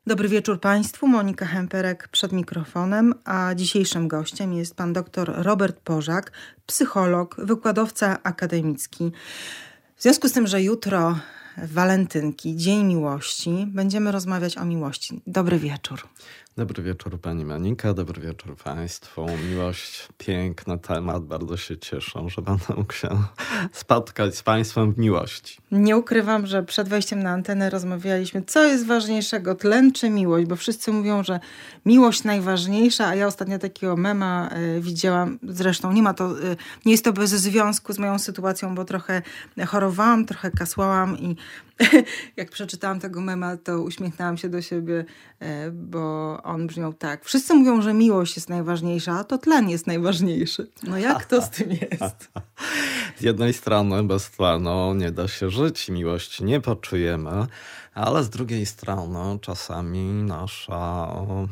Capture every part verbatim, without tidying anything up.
Dobry wieczór Państwu, Monika Hemperek przed mikrofonem, a dzisiejszym gościem jest pan dr Robert Pożak, psycholog, wykładowca akademicki. W związku z tym, że jutro walentynki, Dzień Miłości, będziemy rozmawiać o miłości. Dobry wieczór. Dobry wieczór Pani Monika, dobry wieczór Państwu. Miłość, piękny temat, bardzo się cieszę, że będę mógł się spotkać z Państwem w miłości. Nie ukrywam, że przed wejściem na antenę rozmawialiśmy, co jest ważniejszego, tlen czy miłość, bo wszyscy mówią, że miłość najważniejsza, a ja ostatnio takiego mema y, widziałam, zresztą nie ma to, y, nie jest to bez związku z moją sytuacją, bo trochę chorowałam, trochę kasłałam i jak przeczytałam tego mema, to uśmiechnęłam się do siebie, y, bo on brzmiał tak. Wszyscy mówią, że miłość jest najważniejsza, a to tlen jest najważniejszy. No jak to z tym jest? Z jednej strony bez tlenu nie da się żyć, miłości nie poczujemy, ale z drugiej strony czasami nasza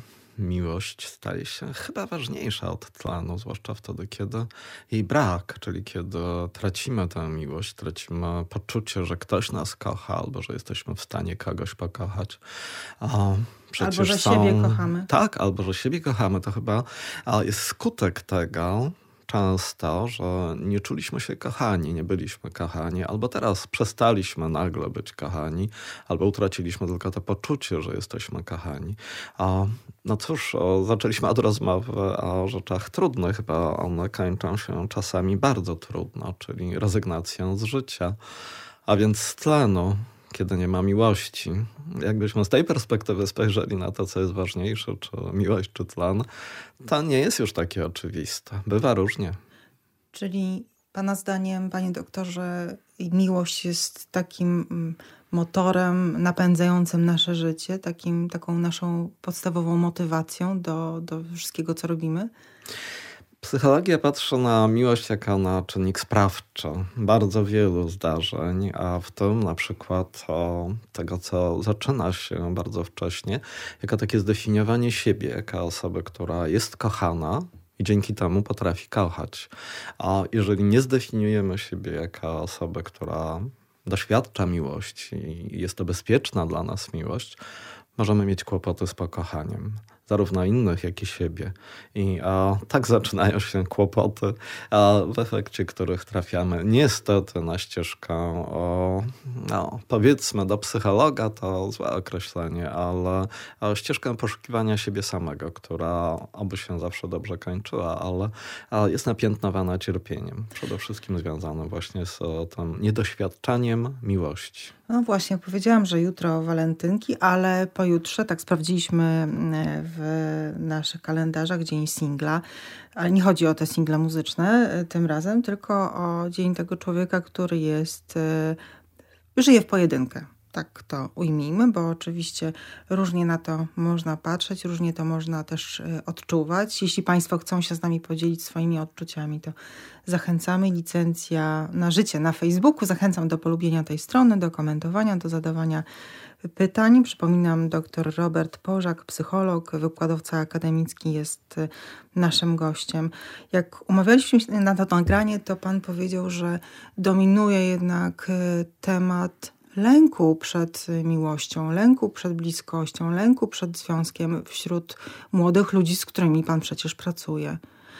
miłość staje się chyba ważniejsza od tlenu, zwłaszcza wtedy, kiedy jej brak, czyli kiedy tracimy tę miłość, tracimy poczucie, że ktoś nas kocha albo że jesteśmy w stanie kogoś pokochać. O, Albo, że są... siebie kochamy. Tak, albo, że siebie kochamy. To chyba jest skutek tego często, że nie czuliśmy się kochani, nie byliśmy kochani, albo teraz przestaliśmy nagle być kochani, albo utraciliśmy tylko to poczucie, że jesteśmy kochani. A, no cóż, o, zaczęliśmy od rozmowy o rzeczach trudnych, bo one kończą się czasami bardzo trudno, czyli rezygnacją z życia, a więc z tlenu. Kiedy nie ma miłości. Jakbyśmy z tej perspektywy spojrzeli na to, co jest ważniejsze, czy miłość, czy tlen, to nie jest już takie oczywiste. Bywa różnie. Czyli pana zdaniem, panie doktorze, miłość jest takim motorem napędzającym nasze życie, takim, taką naszą podstawową motywacją do, do wszystkiego, co robimy? Psychologia patrzy na miłość jako na czynnik sprawczy bardzo wielu zdarzeń, a w tym na przykład o tego, co zaczyna się bardzo wcześnie, jako takie zdefiniowanie siebie jako osoby, która jest kochana i dzięki temu potrafi kochać. A jeżeli nie zdefiniujemy siebie jako osobę, która doświadcza miłości i jest to bezpieczna dla nas miłość, możemy mieć kłopoty z pokochaniem. Zarówno innych, jak i siebie. I a, tak zaczynają się kłopoty, a, w efekcie których trafiamy niestety na ścieżkę, o, no, powiedzmy do psychologa, to złe określenie, ale a, ścieżkę poszukiwania siebie samego, która oby się zawsze dobrze kończyła, ale a, jest napiętnowana cierpieniem. Przede wszystkim związanym właśnie z o, tym niedoświadczaniem miłości. No właśnie, powiedziałam, że jutro walentynki, ale pojutrze, tak sprawdziliśmy w naszych kalendarzach, dzień singla, ale nie chodzi o te single muzyczne tym razem, tylko o dzień tego człowieka, który jest, żyje w pojedynkę. Tak to ujmijmy, bo oczywiście różnie na to można patrzeć, różnie to można też odczuwać. Jeśli Państwo chcą się z nami podzielić swoimi odczuciami, to zachęcamy. Licencja na życie na Facebooku. Zachęcam do polubienia tej strony, do komentowania, do zadawania pytań. Przypominam, dr Robert Pożak, psycholog, wykładowca akademicki jest naszym gościem. Jak umawialiśmy się na to nagranie, to Pan powiedział, że dominuje jednak temat lęku przed miłością, lęku przed bliskością, lęku przed związkiem wśród młodych ludzi, z którymi Pan przecież pracuje.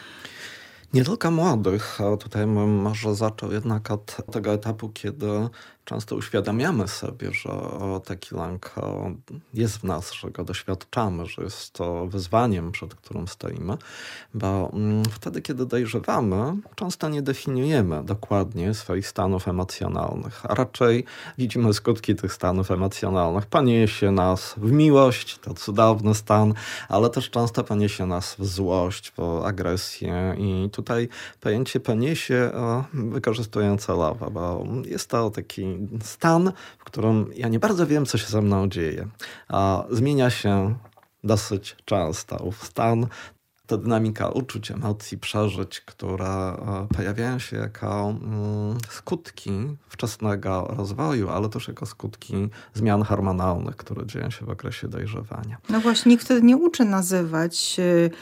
Nie tylko młodych. Tutaj bym może zaczął jednak od tego etapu, kiedy często uświadamiamy sobie, że taki lęk jest w nas, że go doświadczamy, że jest to wyzwaniem, przed którym stoimy, bo wtedy, kiedy dojrzewamy, często nie definiujemy dokładnie swoich stanów emocjonalnych, a raczej widzimy skutki tych stanów emocjonalnych. Poniesie nas w miłość, to cudowny stan, ale też często poniesie nas w złość, w agresję i tutaj pojęcie poniesie wykorzystuję celowo, bo jest to taki stan, w którym ja nie bardzo wiem, co się ze mną dzieje. A zmienia się dosyć często. Ów stan to dynamika uczuć, emocji, przeżyć, które pojawiają się jako skutki wczesnego rozwoju, ale też jako skutki zmian hormonalnych, które dzieją się w okresie dojrzewania. No właśnie, nikt wtedy nie uczy nazywać.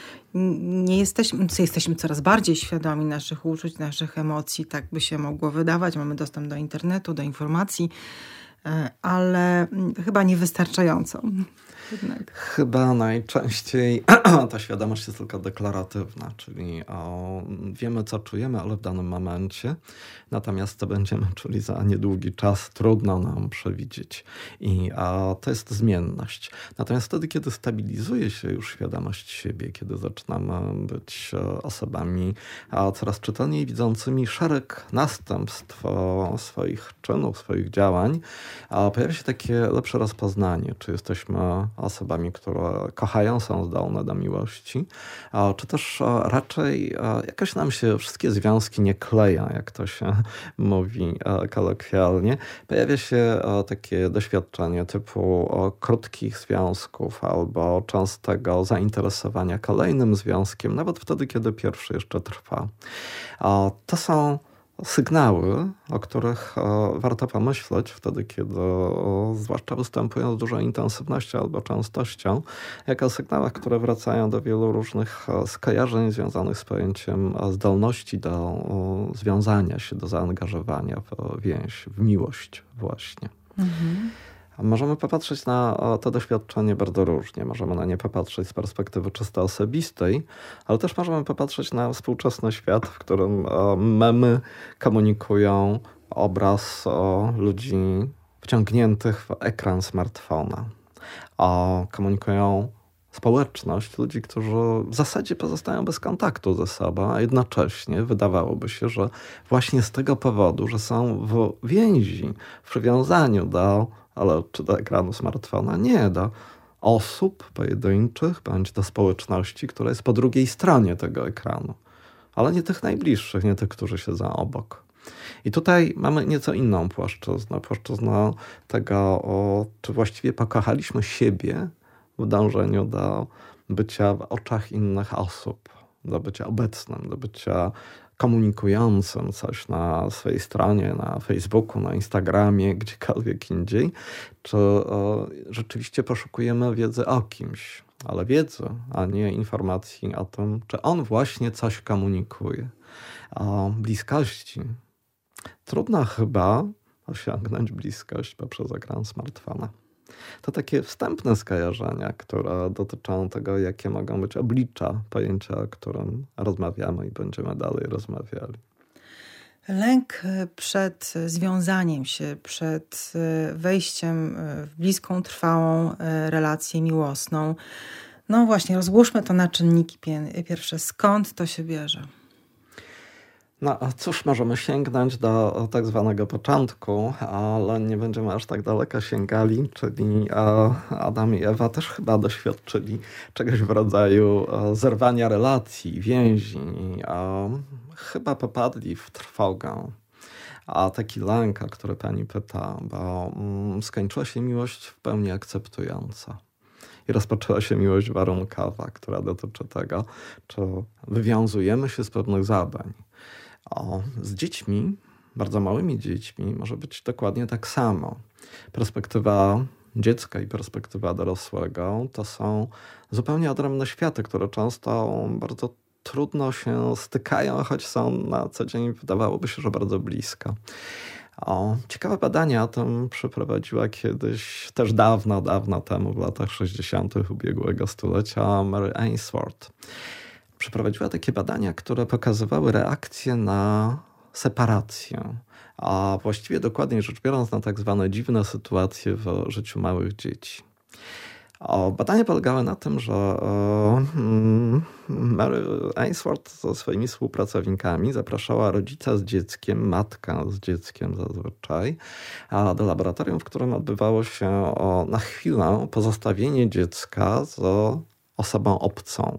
Nie jesteśmy, jesteśmy coraz bardziej świadomi naszych uczuć, naszych emocji, tak by się mogło wydawać. Mamy dostęp do internetu, do informacji, ale chyba niewystarczająco. Jednak. chyba najczęściej ta świadomość jest tylko deklaratywna, czyli o, wiemy, co czujemy, ale w danym momencie, natomiast co będziemy czuli za niedługi czas, trudno nam przewidzieć. I a, to jest zmienność. Natomiast wtedy, kiedy stabilizuje się już świadomość siebie, kiedy zaczynamy być osobami a, coraz czytelniej widzącymi szereg następstw o, swoich czynów, swoich działań, a, pojawia się takie lepsze rozpoznanie, czy jesteśmy osobami, które kochają, są zdolne do miłości, czy też raczej jakoś nam się wszystkie związki nie kleją, jak to się mówi kolokwialnie. Pojawia się takie doświadczenie typu krótkich związków albo częstego zainteresowania kolejnym związkiem, nawet wtedy, kiedy pierwszy jeszcze trwa. To są sygnały, o których e, warto pomyśleć wtedy, kiedy e, zwłaszcza występują z dużą intensywnością albo częstością, jako sygnałach, które wracają do wielu różnych e, skojarzeń związanych z pojęciem e, zdolności do e, związania się, do zaangażowania w więź, w miłość właśnie. Mhm. Możemy popatrzeć na to doświadczenie bardzo różnie. Możemy na nie popatrzeć z perspektywy czysto osobistej, ale też możemy popatrzeć na współczesny świat, w którym memy komunikują obraz ludzi wciągniętych w ekran smartfona. Komunikują społeczność ludzi, którzy w zasadzie pozostają bez kontaktu ze sobą, a jednocześnie wydawałoby się, że właśnie z tego powodu, że są w więzi, w przywiązaniu do ale czy do ekranu smartfona? Nie, do osób pojedynczych, bądź do społeczności, która jest po drugiej stronie tego ekranu. Ale nie tych najbliższych, nie tych, którzy siedzą obok. I tutaj mamy nieco inną płaszczyznę. Płaszczyznę tego, o, czy właściwie pokochaliśmy siebie w dążeniu do bycia w oczach innych osób, do bycia obecnym, do bycia komunikującym coś na swojej stronie, na Facebooku, na Instagramie, gdziekolwiek indziej, czy o, rzeczywiście poszukujemy wiedzy o kimś, ale wiedzy, a nie informacji o tym, czy on właśnie coś komunikuje. O bliskości. Trudno chyba osiągnąć bliskość poprzez ekran smartfona. To takie wstępne skojarzenia, które dotyczą tego, jakie mogą być oblicza pojęcia, o którym rozmawiamy i będziemy dalej rozmawiali. Lęk przed związaniem się, przed wejściem w bliską, trwałą relację miłosną. No właśnie, rozłóżmy to na czynniki pierwsze. Skąd to się bierze? No cóż, możemy sięgnąć do tak zwanego początku, ale nie będziemy aż tak daleko sięgali, czyli Adam i Ewa też chyba doświadczyli czegoś w rodzaju zerwania relacji, więzi. Chyba popadli w trwogę. A taki lęk, o który pani pyta, bo skończyła się miłość w pełni akceptująca. I rozpoczęła się miłość warunkowa, która dotyczy tego, czy wywiązujemy się z pewnych zadań. O, z dziećmi, bardzo małymi dziećmi, może być dokładnie tak samo. Perspektywa dziecka i perspektywa dorosłego to są zupełnie odrębne światy, które często bardzo trudno się stykają, choć są na co dzień, wydawałoby się, że bardzo blisko. O, ciekawe badania o tym przeprowadziła kiedyś, też dawno, dawno temu, w latach sześćdziesiątych ubiegłego stulecia, Mary Ainsworth. Przeprowadziła takie badania, które pokazywały reakcję na separację, a właściwie dokładniej rzecz biorąc na tak zwane dziwne sytuacje w życiu małych dzieci. O, badania polegały na tym, że e, Mary Ainsworth ze swoimi współpracownikami zapraszała rodzica z dzieckiem, matkę z dzieckiem zazwyczaj, a do laboratorium, w którym odbywało się o, na chwilę pozostawienie dziecka z osobą obcą.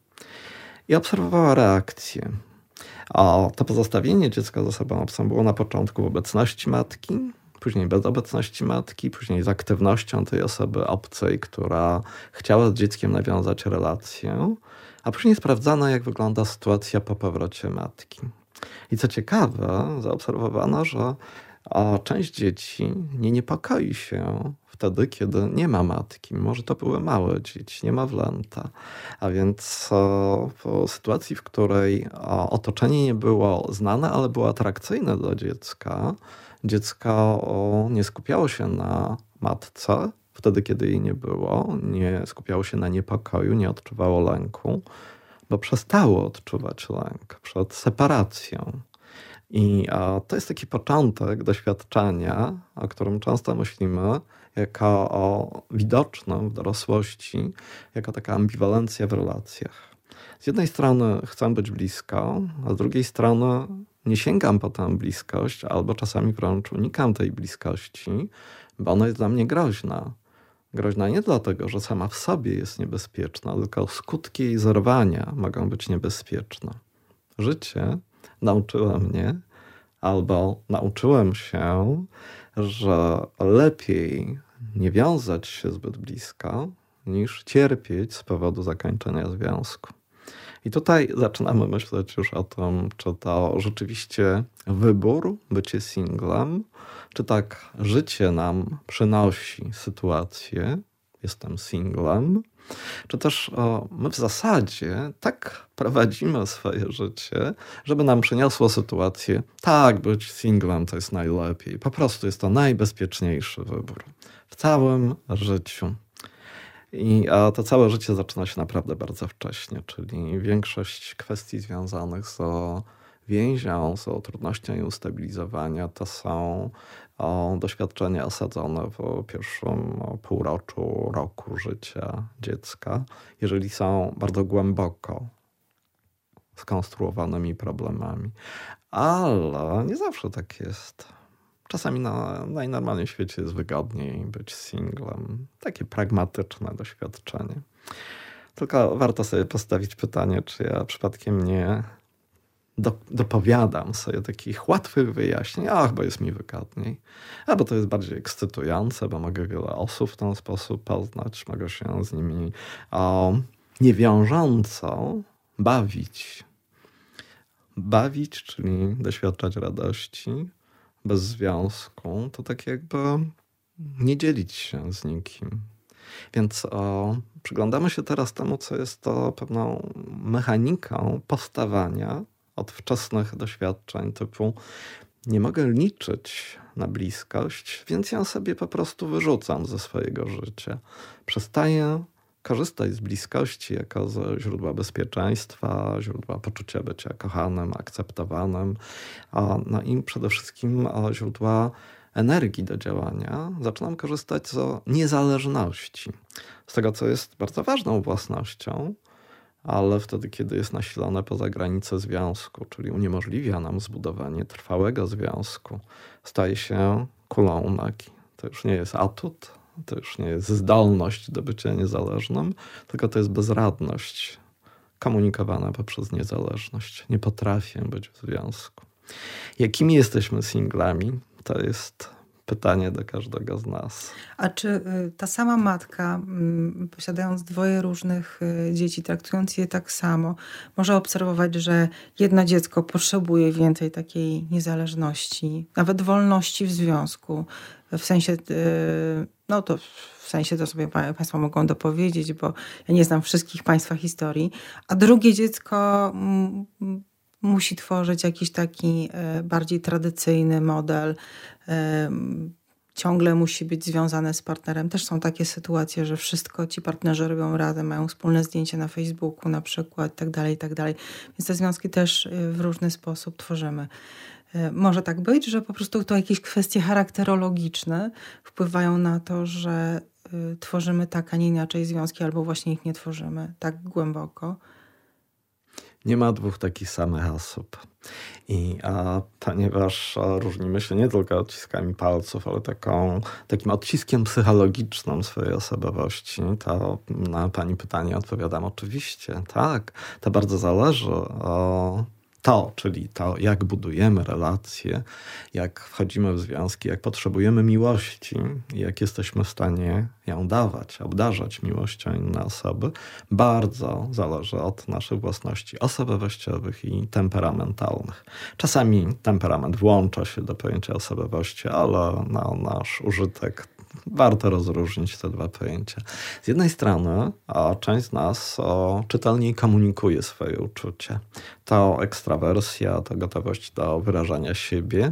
I obserwowała reakcję. A to pozostawienie dziecka z osobą obcą było na początku w obecności matki, później bez obecności matki, później z aktywnością tej osoby obcej, która chciała z dzieckiem nawiązać relację, a później sprawdzano, jak wygląda sytuacja po powrocie matki. I co ciekawe, zaobserwowano, że część dzieci nie niepokoi się wtedy, kiedy nie ma matki, mimo że to były małe dzieci, niemowlęta. A więc w sytuacji, w której otoczenie nie było znane, ale było atrakcyjne dla dziecka, dziecko nie skupiało się na matce wtedy, kiedy jej nie było, nie skupiało się na niepokoju, nie odczuwało lęku, bo przestało odczuwać lęk przed separacją. I a, to jest taki początek doświadczenia, o którym często myślimy, jako o widocznym w dorosłości, jako taka ambiwalencja w relacjach. Z jednej strony chcę być blisko, a z drugiej strony nie sięgam po tę bliskość, albo czasami wręcz unikam tej bliskości, bo ona jest dla mnie groźna. Groźna nie dlatego, że sama w sobie jest niebezpieczna, tylko skutki jej zerwania mogą być niebezpieczne. Życie nauczyło mnie, albo nauczyłem się, że lepiej nie wiązać się zbyt blisko, niż cierpieć z powodu zakończenia związku. I tutaj zaczynamy myśleć już o tym, czy to rzeczywiście wybór, bycie singlem, czy tak życie nam przynosi sytuację, jestem singlem, czy też o, my w zasadzie tak prowadzimy swoje życie, żeby nam przyniosło sytuację, tak, być singlem to jest najlepiej, po prostu jest to najbezpieczniejszy wybór w całym życiu. I a to całe życie zaczyna się naprawdę bardzo wcześnie, czyli większość kwestii związanych z więzią, z trudnością i ustabilizowania to są o, doświadczenia osadzone w pierwszym półroczu, roku życia dziecka, jeżeli są bardzo głęboko skonstruowanymi problemami. Ale nie zawsze tak jest. Czasami na najnormalniej w świecie jest wygodniej być singlem. Takie pragmatyczne doświadczenie. Tylko warto sobie postawić pytanie, czy ja przypadkiem nie do, dopowiadam sobie takich łatwych wyjaśnień. Ach, bo jest mi wygodniej. Albo to jest bardziej ekscytujące, bo mogę wiele osób w ten sposób poznać. Mogę się z nimi o, niewiążąco bawić. Bawić, czyli doświadczać radości bez związku, to tak jakby nie dzielić się z nikim. Więc o, przyglądamy się teraz temu, co jest to pewną mechaniką powstawania od wczesnych doświadczeń typu nie mogę liczyć na bliskość, więc ja sobie po prostu wyrzucam ze swojego życia. Przestaję korzystać z bliskości jako ze źródła bezpieczeństwa, źródła poczucia bycia kochanym, akceptowanym, no i przede wszystkim źródła energii do działania. Zaczynam korzystać z niezależności, z tego, co jest bardzo ważną własnością, ale wtedy, kiedy jest nasilone poza granice związku, czyli uniemożliwia nam zbudowanie trwałego związku, staje się kulą u nogi. To już nie jest atut, to już nie jest zdolność do bycia niezależnym, tylko to jest bezradność komunikowana poprzez niezależność. Nie potrafię być w związku. Jakimi jesteśmy singlami? To jest pytanie do każdego z nas. A czy ta sama matka, posiadając dwoje różnych dzieci, traktując je tak samo, może obserwować, że jedno dziecko potrzebuje więcej takiej niezależności, nawet wolności w związku, w sensie, no to w sensie to sobie Państwo mogą dopowiedzieć, bo ja nie znam wszystkich Państwa historii, a drugie dziecko musi tworzyć jakiś taki bardziej tradycyjny model, ciągle musi być związane z partnerem. Też są takie sytuacje, że wszystko ci partnerzy robią razem, mają wspólne zdjęcie na Facebooku na przykład, tak dalej, tak dalej. Więc te związki też w różny sposób tworzymy. Może tak być, że po prostu to jakieś kwestie charakterologiczne wpływają na to, że tworzymy tak, a nie inaczej związki, albo właśnie ich nie tworzymy tak głęboko. Nie ma dwóch takich samych osób. I a, ponieważ a, różnimy się nie tylko odciskami palców, ale taką, takim odciskiem psychologicznym swojej osobowości, to na Pani pytanie odpowiadam oczywiście, tak. To bardzo zależy o to, czyli to, jak budujemy relacje, jak wchodzimy w związki, jak potrzebujemy miłości, jak jesteśmy w stanie ją dawać, obdarzać miłością inne osoby, bardzo zależy od naszych własności osobowościowych i temperamentalnych. Czasami temperament włącza się do pojęcia osobowości, ale na nasz użytek warto rozróżnić te dwa pojęcia. Z jednej strony a część z nas o, czytelniej komunikuje swoje uczucie. To ekstrawersja, to gotowość do wyrażania siebie,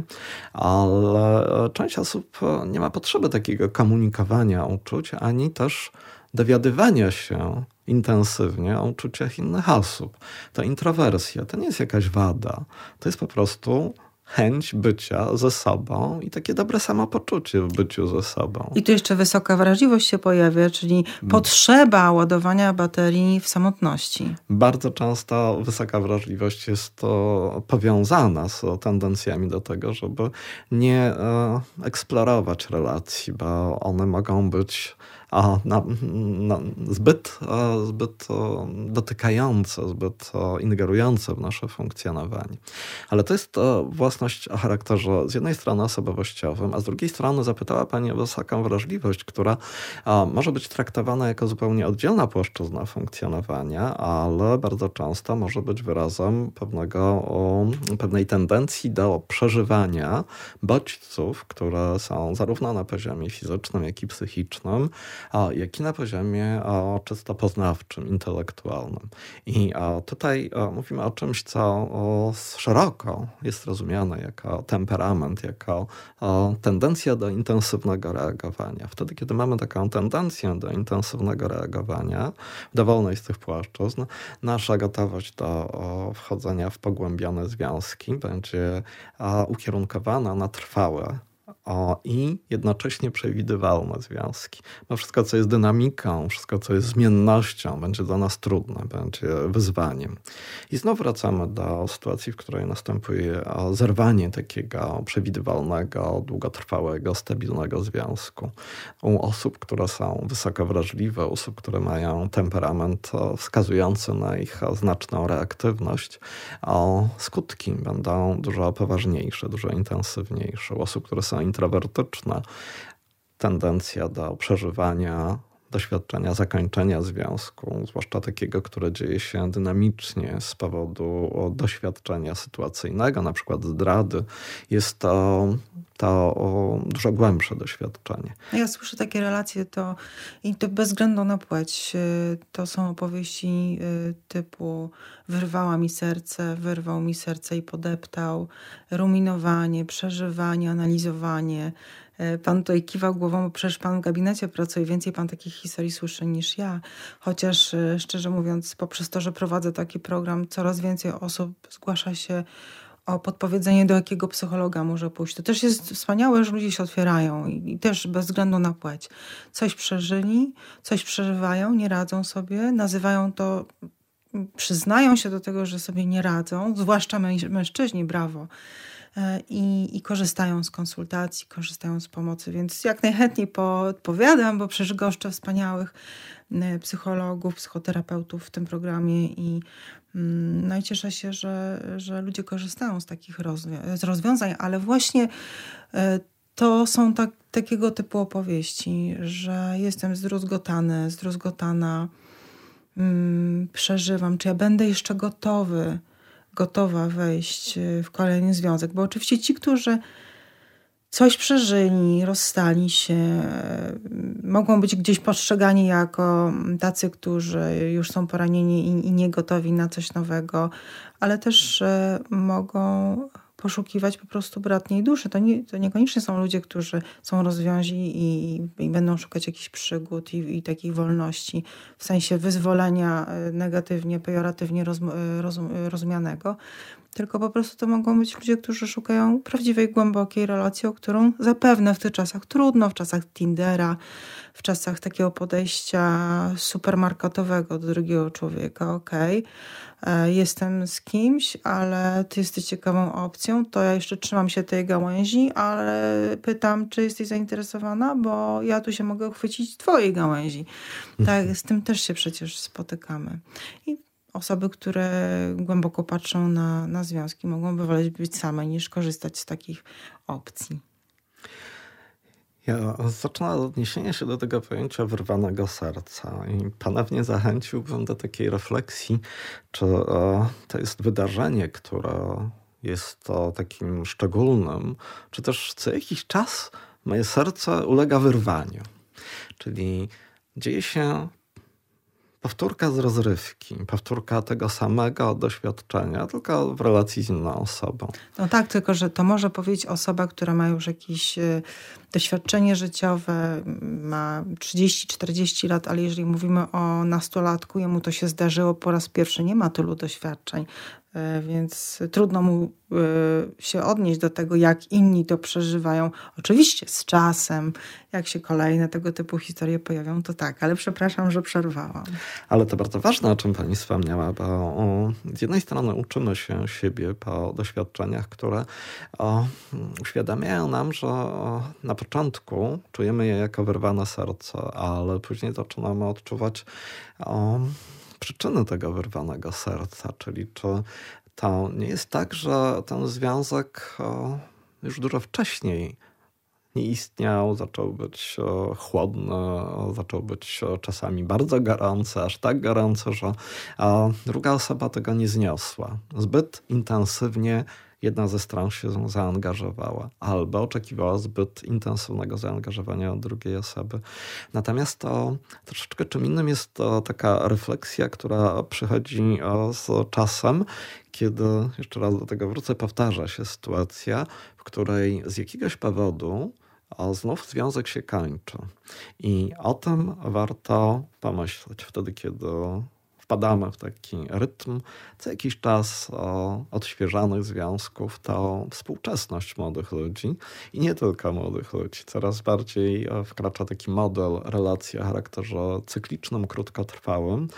ale część osób nie ma potrzeby takiego komunikowania uczuć, ani też dowiadywania się intensywnie o uczuciach innych osób. To introwersja, to nie jest jakaś wada, to jest po prostu chęć bycia ze sobą i takie dobre samopoczucie w byciu ze sobą. I tu jeszcze wysoka wrażliwość się pojawia, czyli potrzeba ładowania baterii w samotności. Bardzo często wysoka wrażliwość jest to powiązana z tendencjami do tego, żeby nie e, eksplorować relacji, bo one mogą być a, na, na, zbyt, a, zbyt a, dotykające, zbyt a, ingerujące w nasze funkcjonowanie. Ale to jest a, własność o charakterze z jednej strony osobowościowym, a z drugiej strony zapytała Pani o wysoką wrażliwość, która a, może być traktowana jako zupełnie oddzielna płaszczyzna funkcjonowania, ale bardzo często może być wyrazem pewnego, o, pewnej tendencji do przeżywania bodźców, które są zarówno na poziomie fizycznym, jak i psychicznym, a, jak i na poziomie a, czysto poznawczym, intelektualnym. I a, tutaj a, mówimy o czymś, co o, szeroko jest rozumiane jako temperament, jako a, tendencja do intensywnego reagowania. Wtedy, kiedy mamy taką tendencję do intensywnego reagowania w dowolnej z tych płaszczyzn, nasza gotowość do o, wchodzenia w pogłębione związki będzie a, ukierunkowana na trwałe O, i jednocześnie przewidywalne związki. Bo wszystko, co jest dynamiką, wszystko, co jest zmiennością, będzie dla nas trudne, będzie wyzwaniem. I znów wracamy do sytuacji, w której następuje zerwanie takiego przewidywalnego, długotrwałego, stabilnego związku. U osób, które są wysoko wrażliwe, u osób, które mają temperament wskazujący na ich znaczną reaktywność, o, skutki będą dużo poważniejsze, dużo intensywniejsze. U osób, które są introwertyczne, tendencja do przeżywania doświadczenia zakończenia związku, zwłaszcza takiego, które dzieje się dynamicznie z powodu doświadczenia sytuacyjnego, na przykład zdrady, jest to, to dużo głębsze doświadczenie. Ja słyszę takie relacje, to, i to bez względu na płeć. To są opowieści typu wyrwała mi serce, wyrwał mi serce i podeptał, ruminowanie, przeżywanie, analizowanie. Pan tutaj kiwał głową, bo przecież pan w gabinecie pracuje, więcej pan takich historii słyszy niż ja. Chociaż szczerze mówiąc, poprzez to, że prowadzę taki program, coraz więcej osób zgłasza się o podpowiedzenie, do jakiego psychologa może pójść. To też jest wspaniałe, że ludzie się otwierają i, i też bez względu na płeć. Coś przeżyli, coś przeżywają, nie radzą sobie, nazywają to, przyznają się do tego, że sobie nie radzą, zwłaszcza mężczyźni, brawo. I, i korzystają z konsultacji, korzystają z pomocy, więc jak najchętniej podpowiadam, bo przecież goszczę wspaniałych psychologów, psychoterapeutów w tym programie i, no i cieszę się, że, że ludzie korzystają z takich rozwią- z rozwiązań, ale właśnie to są tak, takiego typu opowieści, że jestem zdruzgotany, zdruzgotana, hmm, przeżywam, czy ja będę jeszcze gotowy, gotowa wejść w kolejny związek. Bo oczywiście ci, którzy coś przeżyli, rozstali się, mogą być gdzieś postrzegani jako tacy, którzy już są poranieni i, i nie gotowi na coś nowego, ale też mogą poszukiwać po prostu bratniej duszy. To, nie, to niekoniecznie są ludzie, którzy są rozwiązi i, i będą szukać jakichś przygód i, i takich wolności, w sensie wyzwolenia negatywnie, pejoratywnie rozum, rozum, rozumianego, tylko po prostu to mogą być ludzie, którzy szukają prawdziwej, głębokiej relacji, o którą zapewne w tych czasach trudno, w czasach Tindera, w czasach takiego podejścia supermarketowego do drugiego człowieka, okej, okay, jestem z kimś, ale ty jesteś ciekawą opcją, to ja jeszcze trzymam się tej gałęzi, ale pytam, czy jesteś zainteresowana, bo ja tu się mogę uchwycić twojej gałęzi. Tak, z tym też się przecież spotykamy. I osoby, które głęboko patrzą na, na związki, mogą woleć być same niż korzystać z takich opcji. Ja zacznę od odniesienia się do tego pojęcia wyrwanego serca i ponownie zachęciłbym do takiej refleksji, czy to jest wydarzenie, które jest to takim szczególnym, czy też co jakiś czas moje serce ulega wyrwaniu. Czyli dzieje się powtórka z rozrywki, powtórka tego samego doświadczenia, tylko w relacji z inną osobą. No tak, tylko że to może powiedzieć osoba, która ma już jakieś y, doświadczenie życiowe, ma trzydzieści czterdzieści lat, ale jeżeli mówimy o nastolatku, jemu to się zdarzyło po raz pierwszy, nie ma tylu doświadczeń. Więc trudno mu się odnieść do tego, jak inni to przeżywają. Oczywiście z czasem, jak się kolejne tego typu historie pojawią, to tak, ale przepraszam, że przerwałam. Ale to bardzo ważne, o czym pani wspomniała, bo o, z jednej strony uczymy się siebie po doświadczeniach, które o, uświadamiają nam, że o, na początku czujemy je jako wyrwane serce, ale później zaczynamy odczuwać o, przyczyny tego wyrwanego serca, czyli czy to nie jest tak, że ten związek o, już dużo wcześniej nie istniał, zaczął być o, chłodny, o, zaczął być o, czasami bardzo gorący, aż tak gorący, że o, druga osoba tego nie zniosła. Zbyt intensywnie jedna ze stron się zaangażowała albo oczekiwała zbyt intensywnego zaangażowania od drugiej osoby. Natomiast to troszeczkę czym innym jest to taka refleksja, która przychodzi z czasem, kiedy, jeszcze raz do tego wrócę, powtarza się sytuacja, w której z jakiegoś powodu a znów związek się kończy. I o tym warto pomyśleć wtedy, kiedy wpadamy w taki rytm. Co jakiś czas o odświeżanych związków to współczesność młodych ludzi i nie tylko młodych ludzi. Coraz bardziej wkracza taki model relacji o charakterze cyklicznym, krótkotrwałym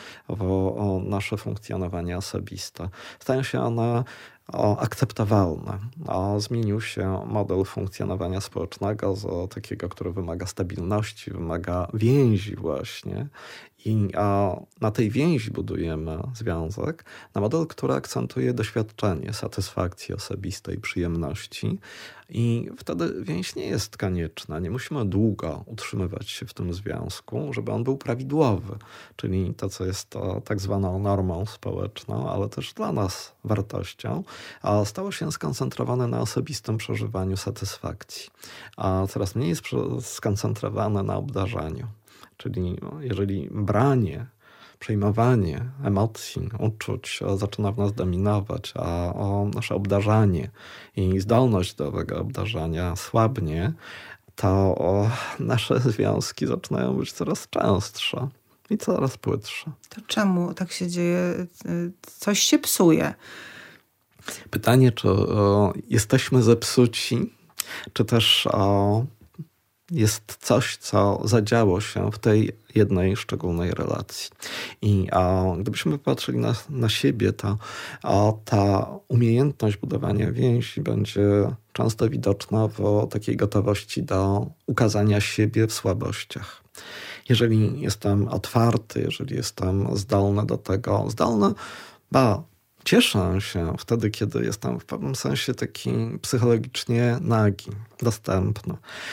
w nasze funkcjonowanie osobiste. Stają się one o, akceptowalne. O, zmienił się model funkcjonowania społecznego z takiego, który wymaga stabilności, wymaga więzi właśnie. I o, na tej więzi budujemy związek, na model, który akcentuje doświadczenie, satysfakcji osobistej, przyjemności. I wtedy więź nie jest konieczna. Nie musimy długo utrzymywać się w tym związku, żeby on był prawidłowy. Czyli to, co jest to tak zwaną normą społeczną, ale też dla nas wartością, a stało się skoncentrowane na osobistym przeżywaniu satysfakcji. A coraz mniej jest skoncentrowane na obdarzaniu. Czyli jeżeli branie, przejmowanie emocji, uczuć zaczyna w nas dominować, a o nasze obdarzanie i zdolność do tego obdarzania słabnie, to o nasze związki zaczynają być coraz częstsze i coraz płytsze. To czemu tak się dzieje? Coś się psuje. Pytanie, czy o, jesteśmy zepsuci, czy też o, jest coś, co zadziało się w tej jednej szczególnej relacji. I a, gdybyśmy popatrzyli na, na siebie, to a, ta umiejętność budowania więzi będzie często widoczna w takiej gotowości do ukazania siebie w słabościach. Jeżeli jestem otwarty, jeżeli jestem zdolny do tego, zdolny, ba, cieszę się wtedy, kiedy jestem w pewnym sensie taki psychologicznie nagi, dostępny.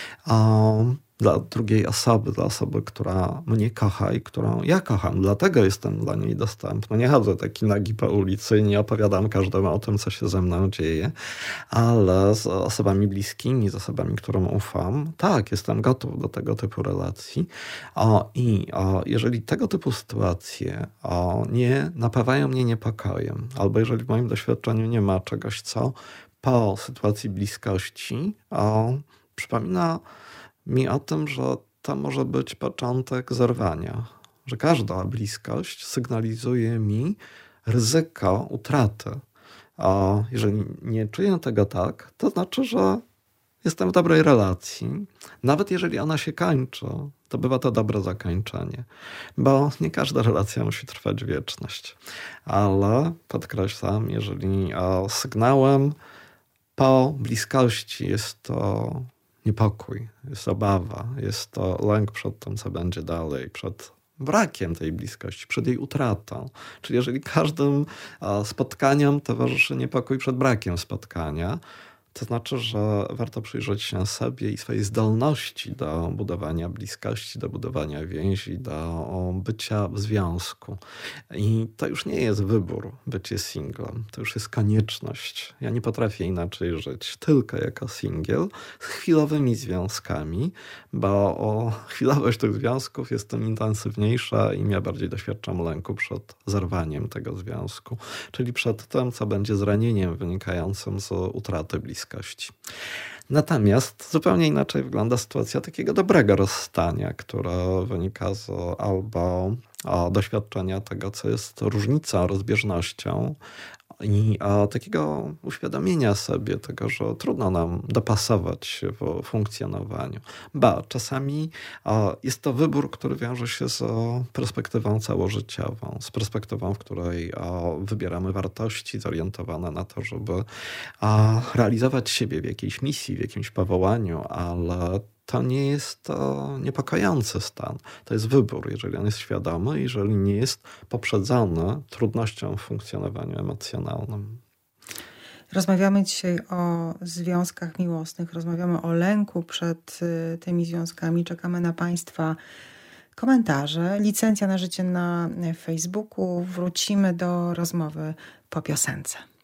Um, dla drugiej osoby, dla osoby, która mnie kocha i którą ja kocham. Dlatego jestem dla niej dostępny. Nie chodzę taki nagi po ulicy i nie opowiadam każdemu o tym, co się ze mną dzieje, ale z osobami bliskimi, z osobami, którym ufam, tak, jestem gotów do tego typu relacji. O, I o, jeżeli tego typu sytuacje o, nie napawają mnie niepokojem, albo jeżeli w moim doświadczeniu nie ma czegoś, co po sytuacji bliskości o, przypomina mi o tym, że to może być początek zerwania, że każda bliskość sygnalizuje mi ryzyko utraty. A jeżeli nie czuję tego tak, to znaczy, że jestem w dobrej relacji. Nawet jeżeli ona się kończy, to bywa to dobre zakończenie, bo nie każda relacja musi trwać wieczność. Ale podkreślam, jeżeli sygnałem po bliskości jest to niepokój, jest obawa, jest to lęk przed tym, co będzie dalej, przed brakiem tej bliskości, przed jej utratą. Czyli jeżeli każdym spotkaniom towarzyszy niepokój przed brakiem spotkania, To znaczy, że warto przyjrzeć się sobie i swojej zdolności do budowania bliskości, do budowania więzi, do bycia w związku. I to już nie jest wybór, bycie singlem. To już jest konieczność. Ja nie potrafię inaczej żyć, tylko jako singiel, z chwilowymi związkami, bo o, chwilowość tych związków jest tym intensywniejsza i ja bardziej doświadczam lęku przed zerwaniem tego związku, czyli przed tym, co będzie zranieniem wynikającym z utraty bliskości. Natomiast zupełnie inaczej wygląda sytuacja takiego dobrego rozstania, które wynika z albo doświadczenia tego, co jest różnicą, rozbieżnością i takiego uświadomienia sobie tego, że trudno nam dopasować się w funkcjonowaniu. Ba, czasami jest to wybór, który wiąże się z perspektywą całożyciową, z perspektywą, w której wybieramy wartości zorientowane na to, żeby realizować siebie w jakiejś misji, w jakimś powołaniu, ale to nie jest to niepokojący stan. To jest wybór, jeżeli on jest świadomy, jeżeli nie jest poprzedzony trudnością w funkcjonowaniu emocjonalnym. Rozmawiamy dzisiaj o związkach miłosnych, rozmawiamy o lęku przed tymi związkami. Czekamy na Państwa komentarze. Licencja na życie na Facebooku. Wrócimy do rozmowy po piosence.